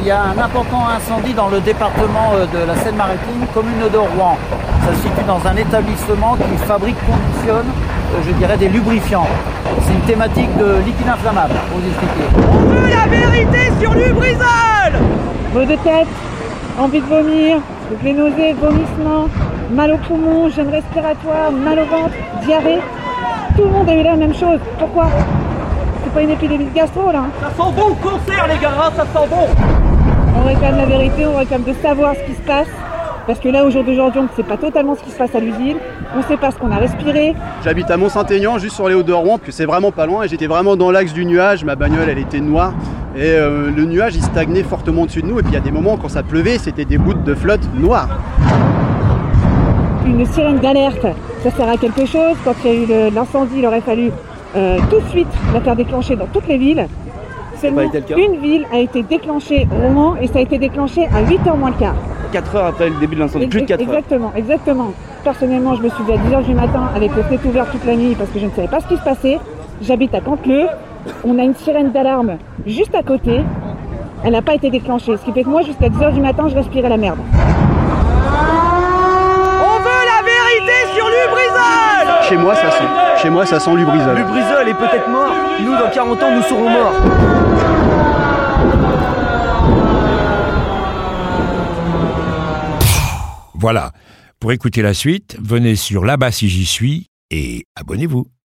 Il y a un important incendie dans le département de la Seine-Maritime, commune de Rouen. Ça se situe dans un établissement qui fabrique, conditionne, je dirais, des lubrifiants. C'est une thématique de liquide inflammable, pour vous expliquer. On veut la vérité sur Lubrizol. Maux de tête, envie de vomir, les nausées, vomissements, mal au poumon, gêne respiratoire, mal au ventre, diarrhée. Tout le monde a eu la même chose. Pourquoi? C'est pas une épidémie de gastro là. Ça sent bon le concert les gars, ça sent bon. On réclame la vérité, on réclame de savoir ce qui se passe. Parce que là, au jour d'aujourd'hui, on ne sait pas totalement ce qui se passe à l'usine. On ne sait pas ce qu'on a respiré. J'habite à Mont-Saint-Aignan, juste sur les Hauts de Rouen, puis c'est vraiment pas loin. Et j'étais vraiment dans l'axe du nuage. Ma bagnole, elle était noire. Et le nuage, il stagnait fortement au-dessus de nous. Et puis il y a des moments, quand ça pleuvait, c'était des gouttes de flotte noires. Une sirène d'alerte, ça sert à quelque chose. Quand il y a eu l'incendie, il aurait fallu tout de suite la faire déclencher dans toutes les villes. Seulement une ville a été déclenchée, Rouen, et ça a été déclenché à 8h moins le quart. 4 heures après le début de l'incendie, plus de 4 heures. Exactement. Personnellement, je me suis dit à 10h du matin avec le fenêtre ouvert toute la nuit parce que je ne savais pas ce qui se passait. J'habite à Canteleu. On a une sirène d'alarme juste à côté. Elle n'a pas été déclenchée. Ce qui fait que moi, jusqu'à 10h du matin, je respirais la merde. On veut la vérité sur Lubrizol. Chez moi, ça sent Lubrizol. Lubrizol est peut-être mort. Nous, dans 40 ans, nous serons morts. Voilà. Pour écouter la suite, venez sur Là-bas si j'y suis et abonnez-vous.